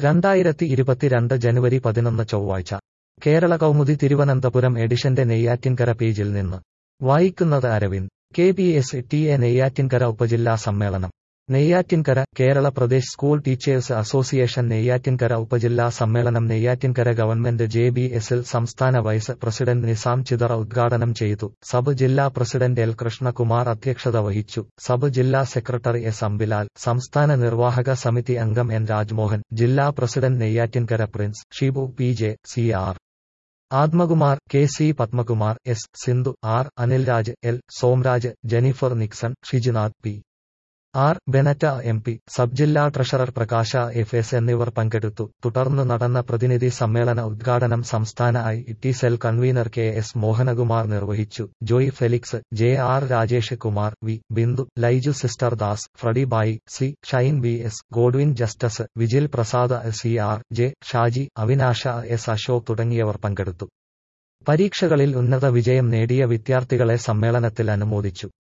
2022 ജനുവരി 11 ചൊവ്വാഴ്ച കേരള കൗമുദി തിരുവനന്തപുരം എഡിഷന്റെ നെയ്യാറ്റിൻകര പേജിൽ നിന്ന് വായിക്കുന്നത് അരവിന്ദ്. KPSTA നെയ്യാറ്റിൻകര ഉപജില്ലാ സമ്മേളനം. Neyyattinkara Kerala Pradesh school teachers association Neyyattinkara ഉപജില്ലാ സമ്മേളനം നെയ്യാറ്റിൻകര ഗവൺമെന്റ് JBSൽ സംസ്ഥാന വൈസ് പ്രസിഡന്റ് നിസാം ചിതറ ഉദ്ഘാടനം ചെയ്തു. സബ് ജില്ലാ പ്രസിഡന്റ് L കൃഷ്ണകുമാർ അധ്യക്ഷത വഹിച്ചു. സബ് ജില്ലാ സെക്രട്ടറി S അംബിലാൽ, സംസ്ഥാന നിർവാഹക സമിതി അംഗം N രാജ്മോഹൻ, ജില്ലാ president Neyyattinkara Prince, Shibu PJ, CR Athmakumar, KC Padmakumar, S Sindhu, R Anilraj, L Somraj, Jennifer Nixon, Shijinath PR Bennett MP, sub ജില്ലാ ട്രഷറർ പ്രകാശ FS എന്നിവർ പങ്കെടുത്തു. തുടർന്ന് നടന്ന പ്രതിനിധി സമ്മേളന ഉദ്ഘാടനം സംസ്ഥാന IT cell convener KS Mohanakumar നിർവഹിച്ചു. Joy Felix, JR Rajesh Kumar, V Bindu, Laiju sister Das, Freddy Bai, C Shine BS, Godwin Justus, Vijil Prasad, CR J Shaji, Avinash S Ashok തുടങ്ങിയവർ പങ്കെടുത്തു. പരീക്ഷകളിൽ ഉന്നത വിജയം നേടിയ വിദ്യാർത്ഥികളെ സമ്മേളനത്തിൽ അനുമോദിച്ചു.